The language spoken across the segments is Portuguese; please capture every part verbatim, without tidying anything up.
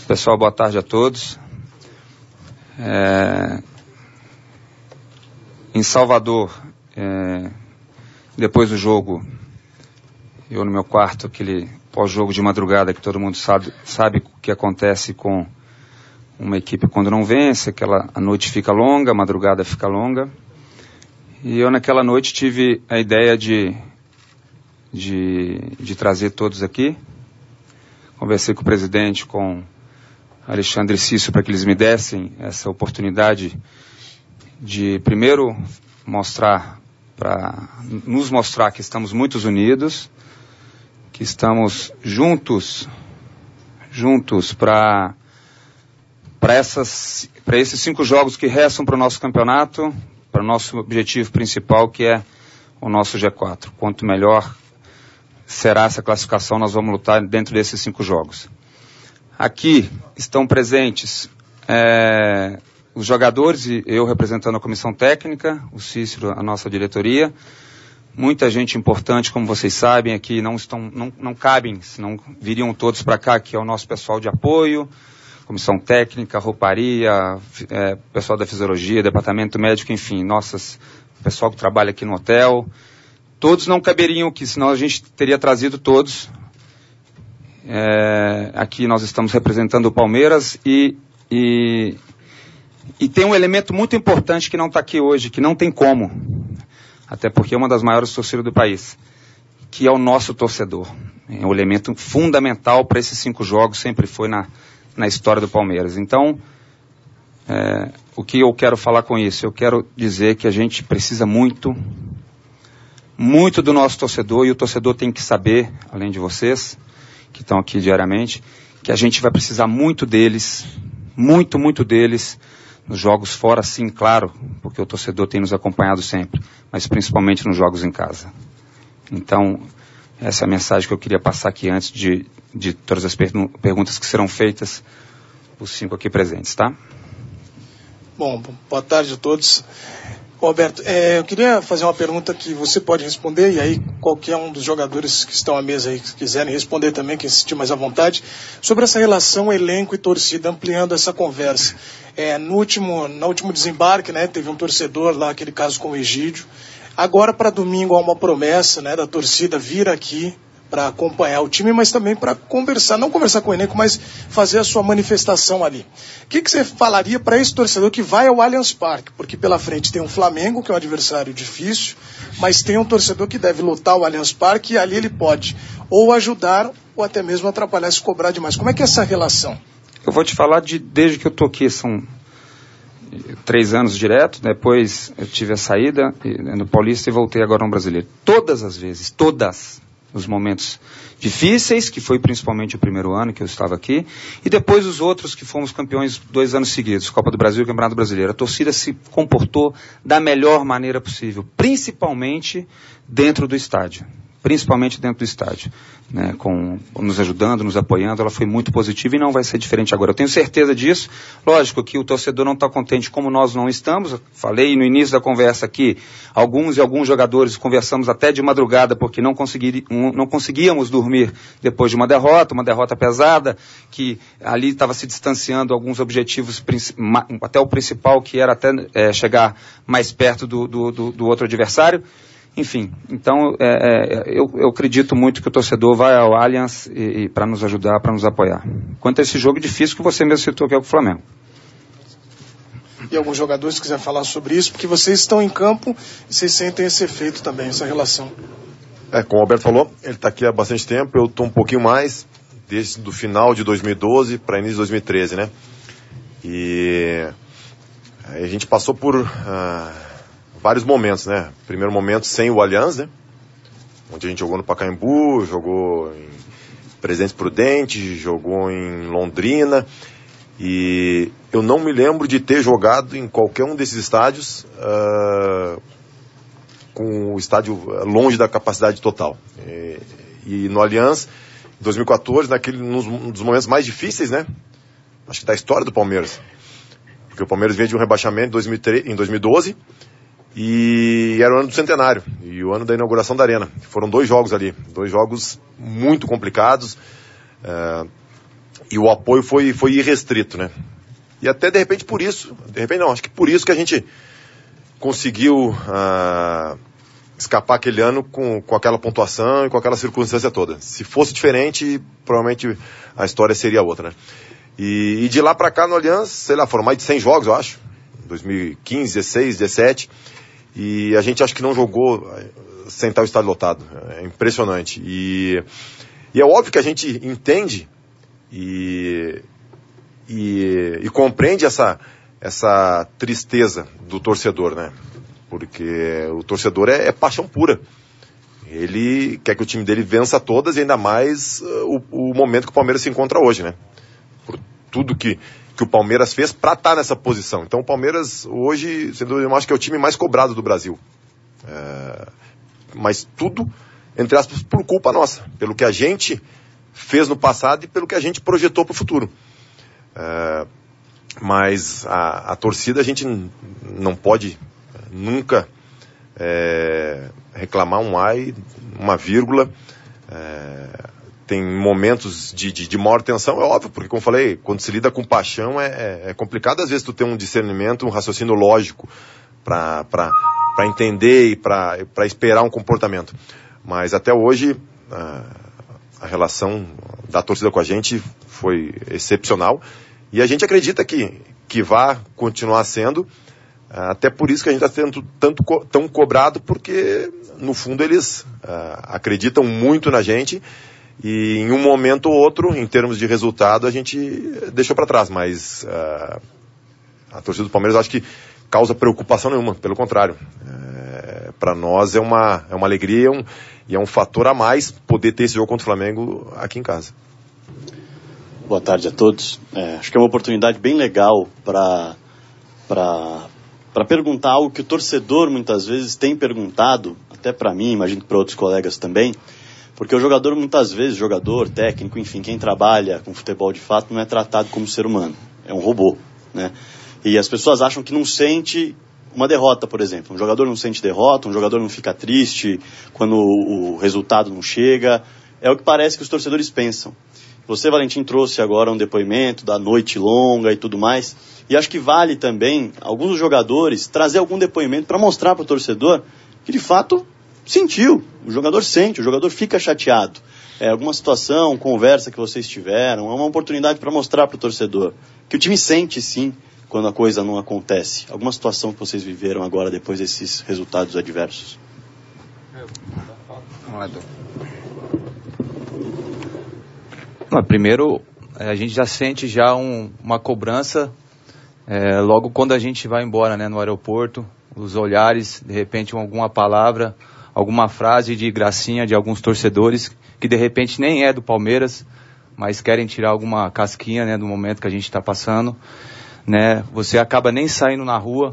Pessoal, boa tarde a todos. É... Em Salvador, é... depois do jogo, eu no meu quarto, aquele pós-jogo de madrugada que todo mundo sabe, sabe o que acontece com uma equipe quando não vence, aquela, a noite fica longa, a madrugada fica longa. E eu naquela noite tive a ideia de, de, de trazer todos aqui. Conversei com o presidente, com Alexandre Cício, para que eles me dessem essa oportunidade de primeiro mostrar, para nos mostrar que estamos muito unidos, que estamos juntos, juntos para para essas, para esses cinco jogos que restam para o nosso campeonato, para o nosso objetivo principal, que é o nosso G quatro. Quanto melhor será essa classificação, nós vamos lutar dentro desses cinco jogos. Aqui estão presentes é, os jogadores e eu representando a comissão técnica, o Cícero, a nossa diretoria. Muita gente importante, como vocês sabem, aqui não, estão, não, não cabem, senão viriam todos para cá, que é o nosso pessoal de apoio, comissão técnica, rouparia, é, pessoal da fisiologia, departamento médico, enfim, nossas, pessoal que trabalha aqui no hotel. Todos não caberiam aqui, senão a gente teria trazido todos. É, aqui nós estamos representando o Palmeiras e, e, e tem um elemento muito importante que não está aqui hoje, que não tem como, até porque é uma das maiores torcidas do país, que é o nosso torcedor. É um elemento fundamental para esses cinco jogos, sempre foi na, na história do Palmeiras. Então, é, o que eu quero falar com isso? Eu quero dizer que a gente precisa muito, muito do nosso torcedor, e o torcedor tem que saber, além de vocês, que estão aqui diariamente, que a gente vai precisar muito deles, muito, muito deles, nos jogos fora, sim, claro, porque o torcedor tem nos acompanhado sempre, mas principalmente nos jogos em casa. Então, essa é a mensagem que eu queria passar aqui antes de, de todas as per- perguntas que serão feitas, os cinco aqui presentes, tá? Bom, boa tarde a todos. Roberto, é, eu queria fazer uma pergunta que você pode responder, e aí qualquer um dos jogadores que estão à mesa aí, que quiserem responder também, quem se sentir mais à vontade, sobre essa relação elenco e torcida, ampliando essa conversa. É, no último, no último desembarque, né, teve um torcedor lá, aquele caso com o Egídio. Agora, para domingo, há uma promessa, né, da torcida vir aqui para acompanhar o time, mas também para conversar, não conversar com o elenco, mas fazer a sua manifestação ali. O que, que você falaria para esse torcedor que vai ao Allianz Parque? Porque pela frente tem um Flamengo, que é um adversário difícil, mas tem um torcedor que deve lutar o Allianz Parque, e ali ele pode ou ajudar ou até mesmo atrapalhar, se cobrar demais. Como é que é essa relação? Eu vou te falar de, desde que eu estou aqui, são três anos direto, depois eu tive a saída no Paulista e voltei agora no Brasileiro. Todas as vezes, todas os momentos difíceis, que foi principalmente o primeiro ano que eu estava aqui, e depois os outros que fomos campeões dois anos seguidos, Copa do Brasil e Campeonato Brasileiro. A torcida se comportou da melhor maneira possível, principalmente dentro do estádio. Principalmente dentro do estádio, né, com, nos ajudando, nos apoiando. Ela foi muito positiva e não vai ser diferente agora. Eu tenho certeza disso. Lógico que o torcedor não está contente como nós não estamos. Eu falei no início da conversa aqui, alguns e alguns jogadores conversamos até de madrugada porque não, consegui, não conseguíamos dormir depois de uma derrota, uma derrota pesada, que ali estava se distanciando alguns objetivos, até o principal, que era até é, chegar mais perto do, do, do, do outro adversário. Enfim, então é, é, eu, eu acredito muito que o torcedor vai ao Allianz e, e para nos ajudar, para nos apoiar. Quanto a esse jogo difícil que você mesmo citou, que é o Flamengo. E alguns jogadores quiserem falar sobre isso, porque vocês estão em campo e vocês sentem esse efeito também, essa relação. É, como o Alberto falou, ele está aqui há bastante tempo, eu estou um pouquinho mais, desde o final de dois mil e doze para início de dois mil e treze, né? E a gente passou por Uh... vários momentos, né? Primeiro momento sem o Allianz, né? Onde a gente jogou no Pacaembu, jogou em Presidente Prudente, jogou em Londrina, e eu não me lembro de ter jogado em qualquer um desses estádios uh, com o estádio longe da capacidade total. E, e no Allianz, em dois mil e quatorze, naquele, um dos momentos mais difíceis, né? Acho que da história do Palmeiras. Porque o Palmeiras veio de um rebaixamento em dois mil e treze, em dois mil e doze, e era o ano do centenário, e o ano da inauguração da Arena. Foram dois jogos ali, dois jogos muito complicados, é, e o apoio foi, foi irrestrito, né? E até de repente por isso, de repente não, acho que por isso que a gente conseguiu uh, escapar aquele ano com, com aquela pontuação e com aquela circunstância toda. Se fosse diferente, provavelmente a história seria outra, né? E, e de lá pra cá no Allianz, sei lá, foram mais de cem jogos, eu acho. dois mil e quinze, dezesseis, dezessete. E a gente acho que não jogou sem estar o estádio lotado. É impressionante. E, e é óbvio que a gente entende e, e, e compreende essa, essa tristeza do torcedor, né? Porque o torcedor é, é paixão pura. Ele quer que o time dele vença todas e ainda mais uh, o, o momento que o Palmeiras se encontra hoje, né? Por tudo que, que o Palmeiras fez para estar nessa posição. Então o Palmeiras hoje, sendo, eu acho que é o time mais cobrado do Brasil. É, mas tudo, entre aspas, por culpa nossa. Pelo que a gente fez no passado e pelo que a gente projetou para o futuro. É, mas a, a torcida a gente n- não pode nunca é, reclamar um ai, uma vírgula. É, tem momentos de, de, de maior tensão, é óbvio, porque como eu falei, quando se lida com paixão é, é, é complicado às vezes tu ter um discernimento, um raciocínio lógico para para entender e para esperar um comportamento. Mas até hoje a, a relação da torcida com a gente foi excepcional e a gente acredita que, que vai continuar sendo, até por isso que a gente está sendo tanto, tão cobrado, porque no fundo eles uh, acreditam muito na gente. E em um momento ou outro, em termos de resultado, a gente deixou para trás. Mas uh, a torcida do Palmeiras acho que causa preocupação nenhuma, pelo contrário. É, para nós é uma, é uma alegria um, e é um fator a mais poder ter esse jogo contra o Flamengo aqui em casa. Boa tarde a todos. É, acho que é uma oportunidade bem legal para para perguntar algo que o torcedor muitas vezes tem perguntado, até para mim, imagino que para outros colegas também. Porque o jogador, muitas vezes, jogador, técnico, enfim, quem trabalha com futebol de fato não é tratado como ser humano. É um robô, né? E as pessoas acham que não sente uma derrota, por exemplo. Um jogador não sente derrota, um jogador não fica triste quando o resultado não chega. É o que parece que os torcedores pensam. Você, Valentim, trouxe agora um depoimento da noite longa e tudo mais. E acho que vale também, alguns jogadores, trazer algum depoimento para mostrar para o torcedor que, de fato, sentiu. O jogador sente, o jogador fica chateado. É, alguma situação, conversa que vocês tiveram, é uma oportunidade para mostrar para o torcedor que o time sente, sim, quando a coisa não acontece. Alguma situação que vocês viveram agora depois desses resultados adversos? Não, primeiro, a gente já sente já um, uma cobrança é, logo quando a gente vai embora, né, no aeroporto, os olhares, de repente alguma palavra, alguma frase de gracinha de alguns torcedores que de repente nem é do Palmeiras, mas querem tirar alguma casquinha, né, do momento que a gente está passando, né? Você acaba nem saindo na rua,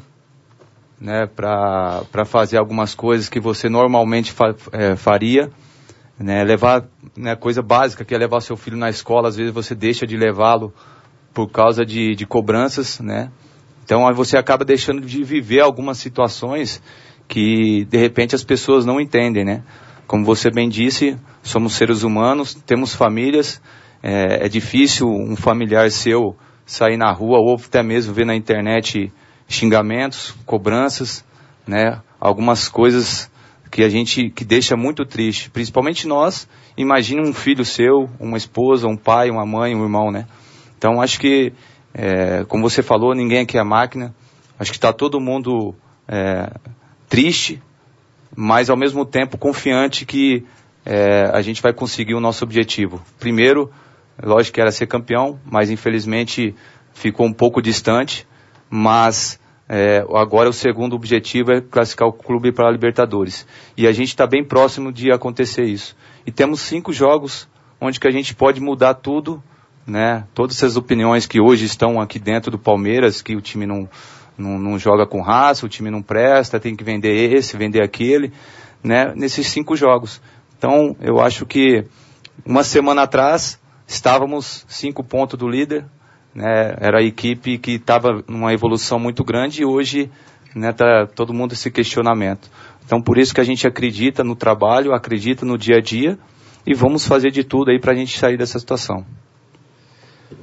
né, para para fazer algumas coisas que você normalmente fa, é, faria, né? Levar, né, coisa básica que é levar seu filho na escola, às vezes você deixa de levá-lo por causa de, de cobranças, né? Então aí você acaba deixando de viver algumas situações que de repente as pessoas não entendem, né? Como você bem disse, somos seres humanos, temos famílias, é, é difícil um familiar seu sair na rua ou até mesmo ver na internet xingamentos, cobranças, né? Algumas coisas que a gente, que deixa muito triste, principalmente nós. Imagine um filho seu, uma esposa, um pai, uma mãe, um irmão, né? Então acho que, é, como você falou, ninguém aqui é máquina, acho que está todo mundo é, triste, mas ao mesmo tempo confiante que é, a gente vai conseguir o nosso objetivo. Primeiro, lógico que era ser campeão, mas infelizmente ficou um pouco distante, mas é, agora o segundo objetivo é classificar o clube para a Libertadores. E a gente está bem próximo de acontecer isso. E temos cinco jogos onde que a gente pode mudar tudo, né? Todas essas opiniões que hoje estão aqui dentro do Palmeiras, que o time não, não, não joga com raça, o time não presta, tem que vender esse, vender aquele, né? Nesses cinco jogos. Então, eu acho que uma semana atrás estávamos cinco pontos do líder, né? Era a equipe que estava numa evolução muito grande e hoje, né, tá todo mundo esse questionamento. Então, por isso que a gente acredita no trabalho, acredita no dia a dia e vamos fazer de tudo aí para a gente sair dessa situação.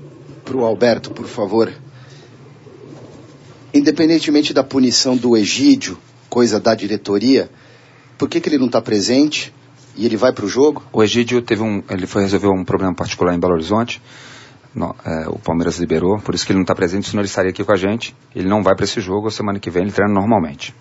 para o Alberto, por favor. Independentemente da punição do Egídio, coisa da diretoria, por que, que ele não está presente e ele vai para o jogo? O Egídio teve um, ele foi resolver um problema particular em Belo Horizonte. No, é, o Palmeiras liberou, por isso que ele não está presente, senão ele estaria aqui com a gente. Ele não vai para esse jogo, a semana que vem ele treina normalmente.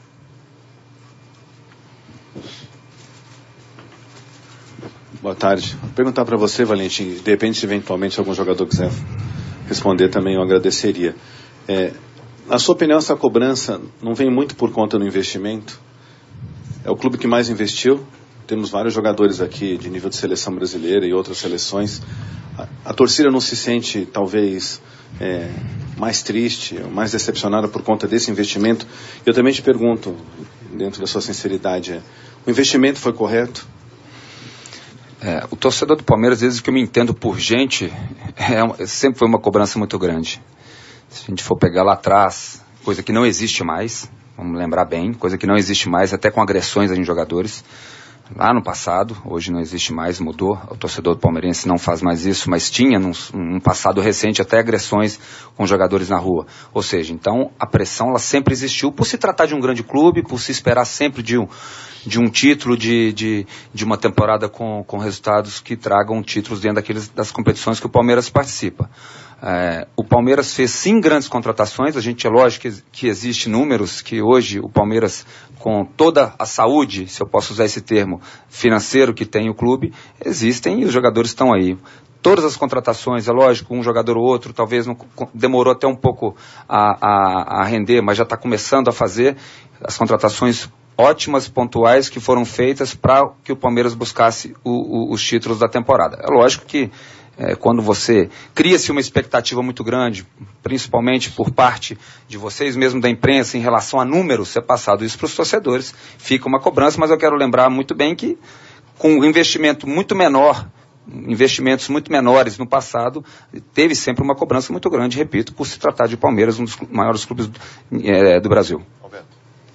Boa tarde. Vou perguntar para você, Valentim, de repente, eventualmente, se algum jogador quiser responder também, eu agradeceria. É, na sua opinião, essa cobrança não vem muito por conta do investimento? É o clube que mais investiu. Temos vários jogadores aqui de nível de seleção brasileira e outras seleções. A, a torcida não se sente, talvez, é, mais triste, mais decepcionada por conta desse investimento? Eu também te pergunto, dentro da sua sinceridade, é, o investimento foi correto? É, o torcedor do Palmeiras, desde que eu me entendo por gente, é, sempre foi uma cobrança muito grande. Se a gente for pegar lá atrás, coisa que não existe mais, vamos lembrar bem, coisa que não existe mais, até com agressões em jogadores, lá no passado, hoje não existe mais, mudou, o torcedor do palmeirense não faz mais isso, mas tinha num, num passado recente até agressões com jogadores na rua. Ou seja, então a pressão ela sempre existiu por se tratar de um grande clube, por se esperar sempre de um, de um título, de, de, de uma temporada com, com resultados que tragam títulos dentro daqueles, das competições que o Palmeiras participa. É, o Palmeiras fez sim grandes contratações, a gente é lógico que, que existe números que hoje o Palmeiras, com toda a saúde, se eu posso usar esse termo, financeiro que tem o clube, existem e os jogadores estão aí. Todas as contratações, é lógico, um jogador ou outro, talvez não, demorou até um pouco a, a, a render, mas já está começando a fazer as contratações ótimas, pontuais, que foram feitas para que o Palmeiras buscasse o, o, os títulos da temporada. É lógico que É, quando você cria-se uma expectativa muito grande, principalmente por parte de vocês mesmo da imprensa, em relação a números, ser passado isso para os torcedores, fica uma cobrança, mas eu quero lembrar muito bem que com um investimento muito menor, investimentos muito menores no passado, teve sempre uma cobrança muito grande, repito, por se tratar de Palmeiras, um dos maiores clubes do, é, do Brasil. Alberto.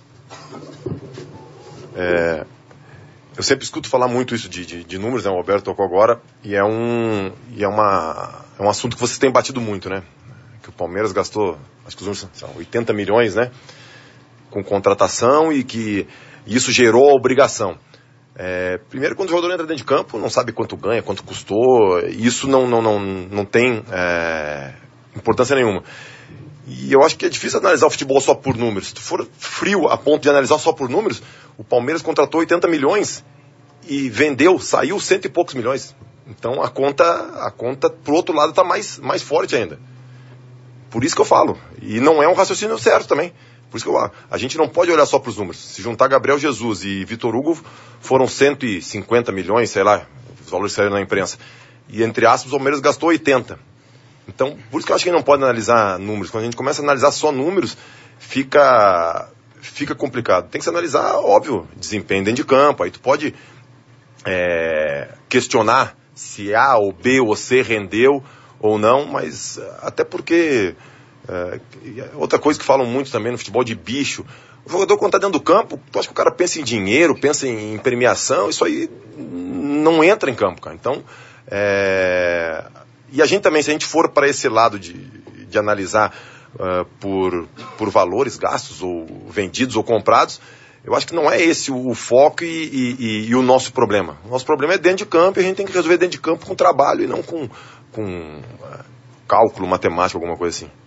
É... Eu sempre escuto falar muito isso de, de, de números, né? O Alberto tocou agora, e é um, e é, uma, é um assunto que vocês têm batido muito, né? Que o Palmeiras gastou, acho que os números são oitenta milhões, né? Com contratação e que isso gerou a obrigação. É, primeiro, quando o jogador entra dentro de campo, não sabe quanto ganha, quanto custou, isso não, não, não, não tem é, importância nenhuma. E eu acho que é difícil analisar o futebol só por números. Se tu for frio a ponto de analisar só por números, o Palmeiras contratou oitenta milhões e vendeu, saiu cento e poucos milhões. Então a conta, a conta pro outro lado está mais, mais forte ainda. Por isso que eu falo. E não é um raciocínio certo também. Por isso que eu, a gente não pode olhar só para os números. Se juntar Gabriel Jesus e Vitor Hugo, foram cento e cinquenta milhões, sei lá, os valores saíram na imprensa. E entre aspas, o Palmeiras gastou oitenta. Então, por isso que eu acho que a gente não pode analisar números. Quando a gente começa a analisar só números, fica, fica complicado. Tem que se analisar, óbvio, desempenho dentro de campo. Aí tu pode é, questionar se A ou B ou C rendeu ou não, mas até porque... É, outra coisa que falam muito também no futebol de bicho, o jogador quando está dentro do campo, tu acha que o cara pensa em dinheiro, pensa em premiação, isso aí não entra em campo, cara. Então, é... e a gente também, se a gente for para esse lado de, de analisar uh, por, por valores gastos, ou vendidos ou comprados, eu acho que não é esse o, o foco e, e, e o nosso problema. O nosso problema é dentro de campo e a gente tem que resolver dentro de campo com trabalho e não com, com uh, cálculo, matemática, alguma coisa assim.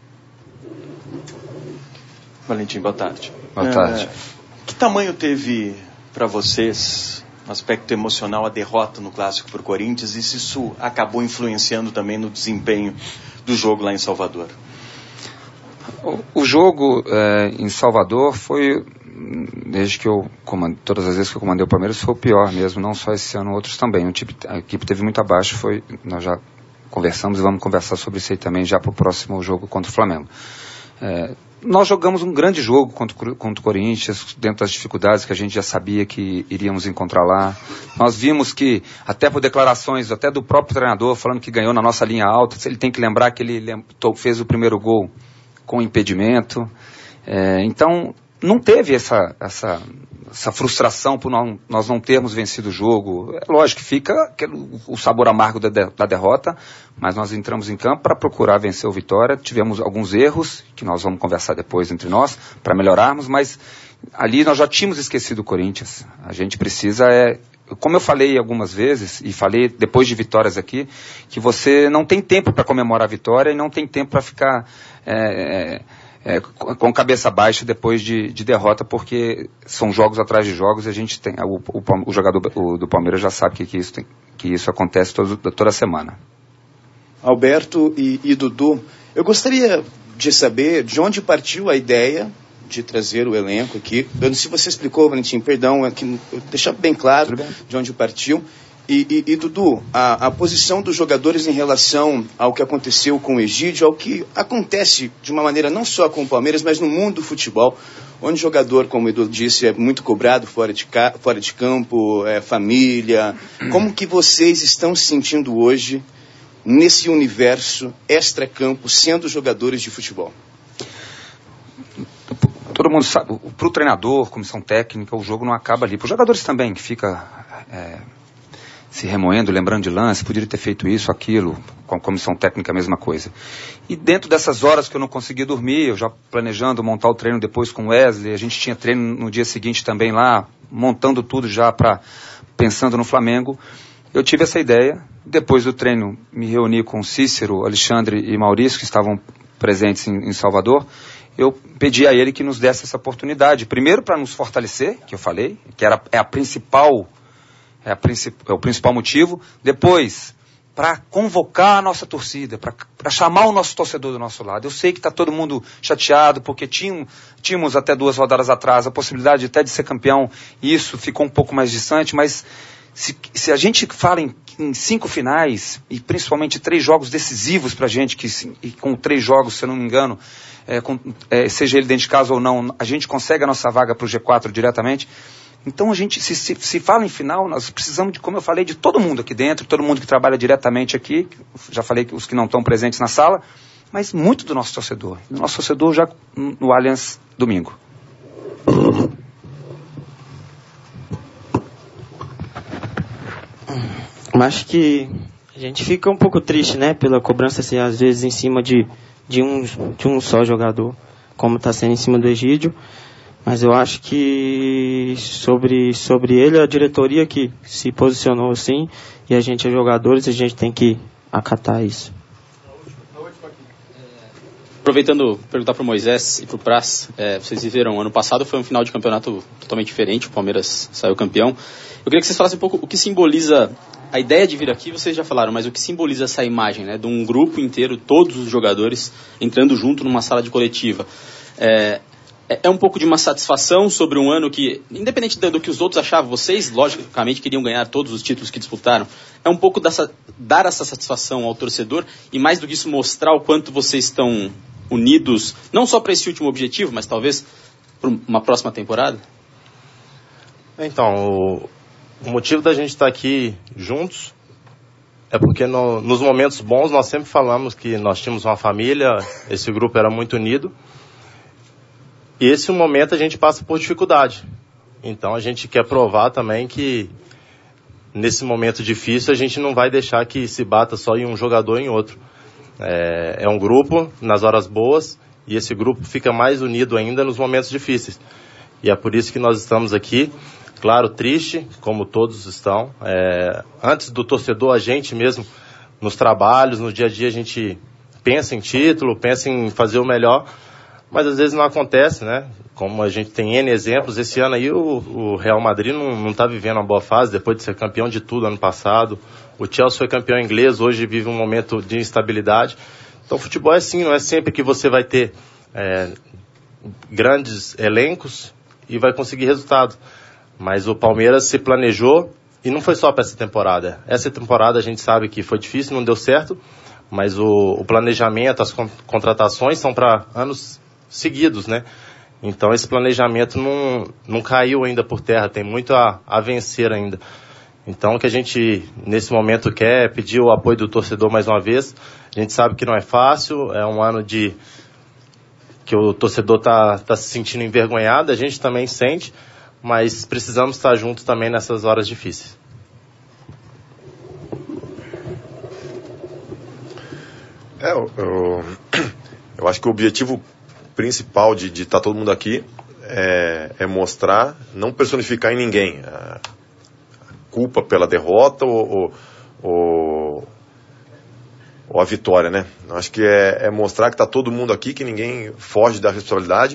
Valentim, boa tarde. Boa tarde. É, que tamanho teve para vocês, no aspecto emocional, a derrota no Clássico para o Corinthians, e se isso acabou influenciando também no desempenho do jogo lá em Salvador? O, o jogo é, em Salvador foi, desde que eu comandei, todas as vezes que eu comandei o Palmeiras, foi o pior mesmo, não só esse ano, outros também. O time, a equipe teve muito abaixo, foi, nós já conversamos e vamos conversar sobre isso aí também já para o próximo jogo contra o Flamengo. É, nós jogamos um grande jogo contra, contra o Corinthians, dentro das dificuldades que a gente já sabia que iríamos encontrar lá. Nós vimos que, até por declarações até do próprio treinador, falando que ganhou na nossa linha alta, ele tem que lembrar que ele fez o primeiro gol com impedimento. É, então, não teve essa, essa, essa frustração por não, nós não termos vencido o jogo. É lógico que fica o sabor amargo da, da derrota, mas nós entramos em campo para procurar vencer o Vitória. Tivemos alguns erros, que nós vamos conversar depois entre nós, para melhorarmos, mas ali nós já tínhamos esquecido o Corinthians. A gente precisa, é, como eu falei algumas vezes, e falei depois de vitórias aqui, que você não tem tempo para comemorar a vitória e não tem tempo para ficar é, é, com cabeça baixa depois de, de derrota, porque são jogos atrás de jogos e a gente tem, o, o, o jogador o, do Palmeiras já sabe que, que, isso, tem, que isso acontece todo, toda semana. Alberto e, e Dudu, eu gostaria de saber de onde partiu a ideia de trazer o elenco aqui. Eu não sei se você explicou, Valentim, perdão, aqui, deixar bem claro bem. de onde partiu. E, e, e Dudu, a, a posição dos jogadores em relação ao que aconteceu com o Egídio, ao que acontece de uma maneira não só com o Palmeiras, mas no mundo do futebol, onde jogador, como o Edu disse, é muito cobrado fora de, ca, fora de campo, é, família. Como que vocês estão se sentindo hoje nesse universo extra-campo, sendo jogadores de futebol? Todo mundo sabe, para o treinador, comissão técnica, o jogo não acaba ali. Para os jogadores também, que fica é, se remoendo, lembrando de lance, poderia ter feito isso, aquilo, com a comissão técnica a mesma coisa. E dentro dessas horas que eu não consegui dormir, eu já planejando montar o treino depois com o Wesley, a gente tinha treino no dia seguinte também lá, montando tudo já para pensando no Flamengo, eu tive essa ideia. Depois do treino, me reuni com Cícero, Alexandre e Maurício, que estavam presentes em, em Salvador. Eu pedi a ele que nos desse essa oportunidade. Primeiro para nos fortalecer, que eu falei, que era, é, a principal, é, a princip, é o principal motivo. Depois, para convocar a nossa torcida, para chamar o nosso torcedor do nosso lado. Eu sei que está todo mundo chateado, porque tínhamos, tínhamos até duas rodadas atrás a possibilidade até de ser campeão, e isso ficou um pouco mais distante, mas se, se a gente fala em, em cinco finais, e principalmente três jogos decisivos para a gente, que, e com três jogos, se eu não me engano, É, com, é, seja ele dentro de casa ou não, a gente consegue a nossa vaga para o G quatro diretamente. Então a gente, se, se, se fala em final, nós precisamos, de, como eu falei, de todo mundo aqui dentro, todo mundo que trabalha diretamente aqui, já falei que os que não estão presentes na sala, mas muito do nosso torcedor, do nosso torcedor já no Allianz domingo. Acho que a gente fica um pouco triste, né, pela cobrança, assim, às vezes em cima de De um, de um só jogador, como está sendo em cima do Egídio, mas eu acho que sobre, sobre ele, a diretoria que se posicionou assim, e a gente é jogadores, a gente tem que acatar isso. Aproveitando, perguntar para o Moisés e para o Praz, é, vocês viveram, ano passado foi um final de campeonato totalmente diferente, o Palmeiras saiu campeão. Eu queria que vocês falassem um pouco o que simboliza a ideia de vir aqui, vocês já falaram, mas o que simboliza essa imagem, né, de um grupo inteiro, todos os jogadores entrando junto numa sala de coletiva. É, é um pouco de uma satisfação sobre um ano que, independente do que os outros achavam, vocês, logicamente, queriam ganhar todos os títulos que disputaram. É um pouco dessa, dar essa satisfação ao torcedor e, mais do que isso, mostrar o quanto vocês estão unidos, não só para esse último objetivo, mas talvez para uma próxima temporada? Então, o... O motivo da gente estar aqui juntos é porque no, nos momentos bons nós sempre falamos que nós tínhamos uma família, esse grupo era muito unido. E esse momento a gente passa por dificuldade. Então a gente quer provar também que nesse momento difícil a gente não vai deixar que se bata só em um jogador ou em outro. É, é um grupo nas horas boas e esse grupo fica mais unido ainda nos momentos difíceis. E é por isso que nós estamos aqui. Claro, triste, como todos estão. É, antes do torcedor, a gente mesmo, nos trabalhos, no dia a dia, a gente pensa em título, pensa em fazer o melhor, mas às vezes não acontece, né? Como a gente tem N exemplos, esse ano aí o, o Real Madrid não está vivendo uma boa fase, depois de ser campeão de tudo ano passado. O Chelsea foi campeão inglês, hoje vive um momento de instabilidade. Então o futebol é assim, não é sempre que você vai ter é, grandes elencos e vai conseguir resultado. Mas o Palmeiras se planejou e não foi só para essa temporada. Essa temporada a gente sabe que foi difícil, não deu certo, mas o, o planejamento, as contratações são para anos seguidos, né? Então esse planejamento não, não caiu ainda por terra, tem muito a, a vencer ainda. Então o que a gente nesse momento quer é pedir o apoio do torcedor mais uma vez. A gente sabe que não é fácil, é um ano de que o torcedor está tá se sentindo envergonhado, a gente também sente, mas precisamos estar juntos também nessas horas difíceis. É, eu, eu, eu acho que o objetivo principal de estar tá todo mundo aqui é, é mostrar, não personificar em ninguém a, a culpa pela derrota ou, ou, ou, ou a vitória, né? Eu acho que é, é mostrar que está todo mundo aqui, que ninguém foge da responsabilidade.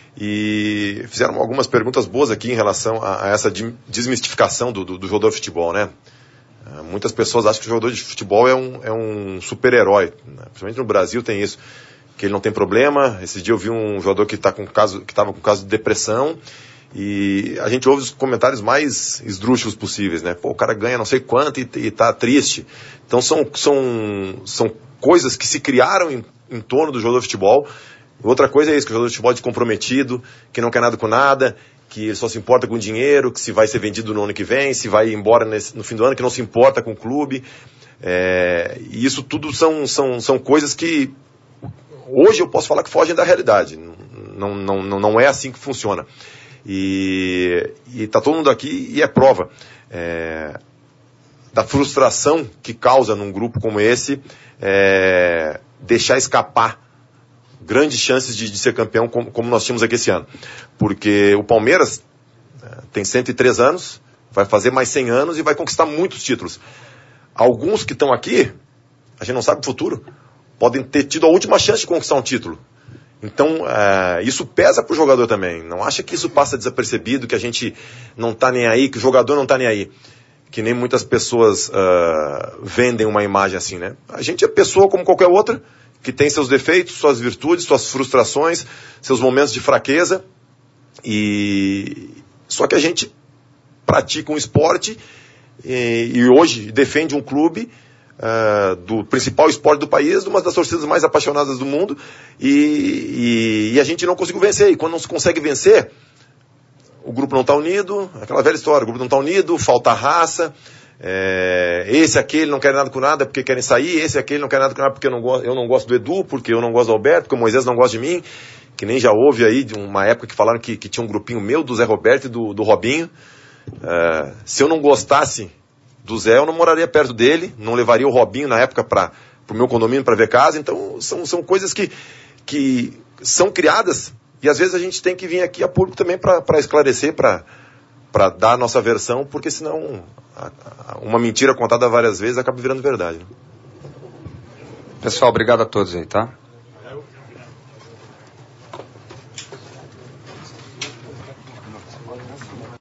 E fizeram algumas perguntas boas aqui em relação a, a essa desmistificação do, do, do jogador de futebol, né? Muitas pessoas acham que o jogador de futebol é um, é um super-herói, né? Principalmente no Brasil tem isso, que ele não tem problema. Esse dia eu vi um jogador que tá com caso, que estava com caso de depressão, e a gente ouve os comentários mais esdrúxulos possíveis, né? Pô, o cara ganha não sei quanto e, e tá triste. Então são, são, são coisas que se criaram em, em torno do jogador de futebol. Outra coisa é isso, que o jogador de futebol é descomprometido, que não quer nada com nada, que ele só se importa com dinheiro, que se vai ser vendido no ano que vem, se vai embora nesse, no fim do ano, que não se importa com o clube. É, e isso tudo são, são, são coisas que hoje eu posso falar que fogem da realidade. Não, não, não, não é assim que funciona. E está todo mundo aqui e é prova é, da frustração que causa num grupo como esse é, deixar escapar grandes chances de, de ser campeão como, como nós tínhamos aqui esse ano. Porque o Palmeiras é, tem cento e três anos, vai fazer mais cem anos e vai conquistar muitos títulos. Alguns que estão aqui, a gente não sabe o futuro, podem ter tido a última chance de conquistar um título. Então, é, isso pesa para o jogador também. Não acha que isso passa desapercebido, que a gente não está nem aí, que o jogador não está nem aí. Que nem muitas pessoas uh, vendem uma imagem assim, né? A gente é pessoa como qualquer outra, que tem seus defeitos, suas virtudes, suas frustrações, seus momentos de fraqueza. E só que a gente pratica um esporte e, e hoje defende um clube uh, do principal esporte do país, de uma das torcidas mais apaixonadas do mundo, e, e, e a gente não conseguiu vencer. E quando não se consegue vencer, o grupo não está unido, aquela velha história, o grupo não está unido, falta raça. É, esse aquele não quer nada com nada porque querem sair, esse aquele não quer nada com nada porque eu não, gosto, eu não gosto do Edu, porque eu não gosto do Alberto, porque o Moisés não gosta de mim, que nem já houve aí de uma época que falaram que, que tinha um grupinho meu, do Zé Roberto e do, do Robinho. É, se eu não gostasse do Zé, eu não moraria perto dele, não levaria o Robinho na época para o meu condomínio para ver casa. Então são, são coisas que, que são criadas e às vezes a gente tem que vir aqui a público também para esclarecer, para para dar a nossa versão, porque senão a, a, uma mentira contada várias vezes acaba virando verdade. Pessoal, obrigado a todos aí, tá?